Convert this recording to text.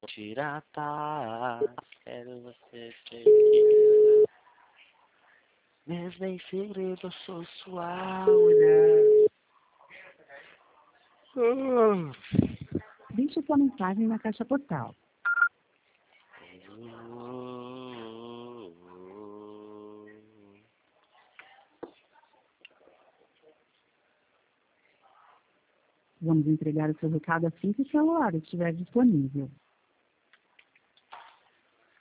tirar paz, quero você ter que... Mesmo em segredo eu sou sua mulher. Deixe sua mensagem na caixa postal. Vamos entregar o seu recado assim que o celular estiver disponível.